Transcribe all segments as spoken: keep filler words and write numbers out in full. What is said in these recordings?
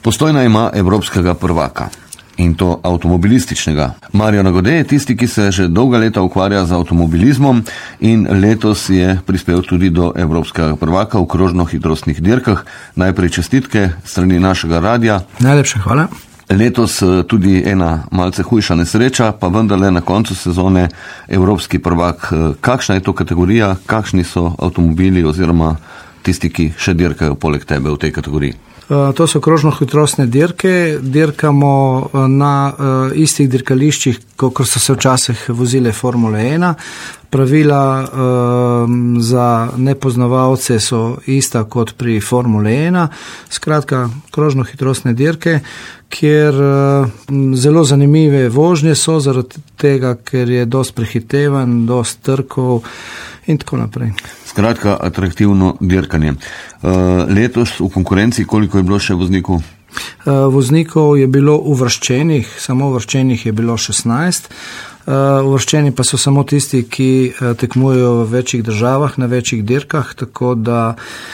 Postojna ima evropskega prvaka. In to avtomobilističnega. Marijo Nagode je tisti, ki se že dolga leta ukvarja z avtomobilizmom in letos je prispel tudi do evropskega prvaka v krožno-hitrostnih dirkah. Najprej čestitke strani našega radia. Najlepša hvala. Letos tudi ena malce hujša nesreča, pa vendarle na koncu sezone evropski prvak. Kakšna je to kategorija, kakšni so avtomobili oziroma tisti, ki še dirkajo poleg tebe v tej kategoriji? To so krožno-hitrostne dirke, dirkamo na istih dirkališčih, kot so se včasih vozile Formule ena. Pravila za nepoznavalce so ista kot pri Formule ena. Skratka, krožno-hitrostne dirke, kjer zelo zanimive vožnje so zaradi tega, ker je dosti prehitevan, dosti trkov in tako naprej. Skratka, atraktivno dirkanje. Letos v konkurenci, koliko je bilo še voznikov? Voznikov je bilo uvrščenih, samo uvrščenih je bilo šestnajst. Uvrščeni pa so samo tisti, ki tekmujejo v večjih državah, na večjih dirkah, tako da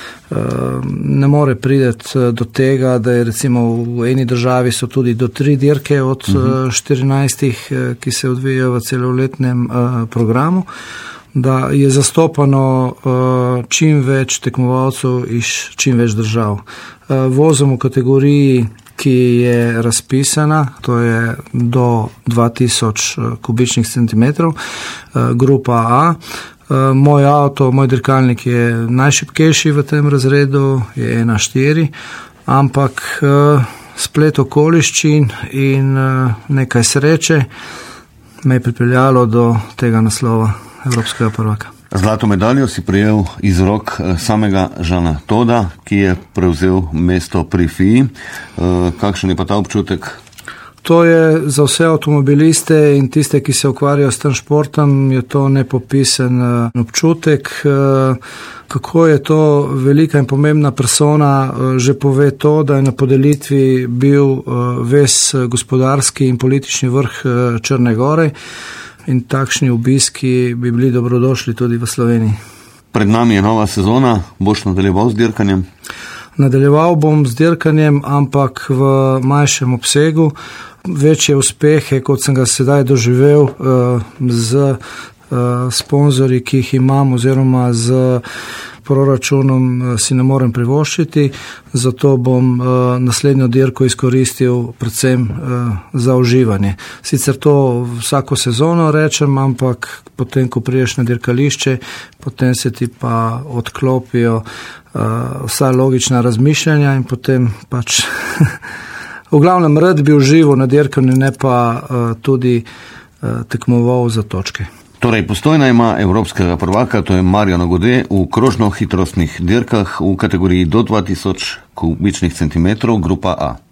ne more priti do tega, da je recimo v eni državi so tudi do tri dirke od štirinajstih, ki se odvijajo v celoletnem programu, da je zastopano čim več tekmovalcev iz čim več držav. Vozimo v kategoriji, ki je razpisana, to je do dva tisoč kubičnih centimetrov, grupa A. Moj avto, moj dirkalnik je najšibkejši v tem razredu, je ena štiri, ampak splet okoliščin in nekaj sreče me je pripeljalo do tega naslova evropskega prvaka. Zlato medaljo si prejel iz rok samega Žana Toda, ki je prevzel mesto pri F I A. Kakšen je pa ta občutek? To je za vse avtomobiliste in tiste, ki se ukvarjajo s tem športom, je to nepopisen občutek. Kako je to velika in pomembna persona, že pove to, da je na podelitvi bil ves gospodarski in politični vrh Črne Gore. In takšni obiski bi bili dobrodošli tudi v Sloveniji. Pred nami je nova sezona, boš nadaljeval z dirkanjem? Nadaljeval bom z dirkanjem, ampak v manjšem obsegu. Večje uspehe, kot sem ga sedaj doživel z sponzorji, ki jih imam, oziroma z proračunom si ne morem privoščiti, zato bom naslednjo dirko izkoristil predvsem za uživanje. Sicer to vsako sezono rečem, ampak potem, ko priješ na dirkališče, potem se ti pa odklopijo vsa logična razmišljanja in potem pač v glavnem rad bi užival na dirkanju, ne pa tudi tekmoval za točke. Torej, Postojna ima evropskega prvaka, to je Marijo Nagode v krožno-hitrostnih dirkah v kategoriji do dva tisoč kubičnih centimetrov, grupa A.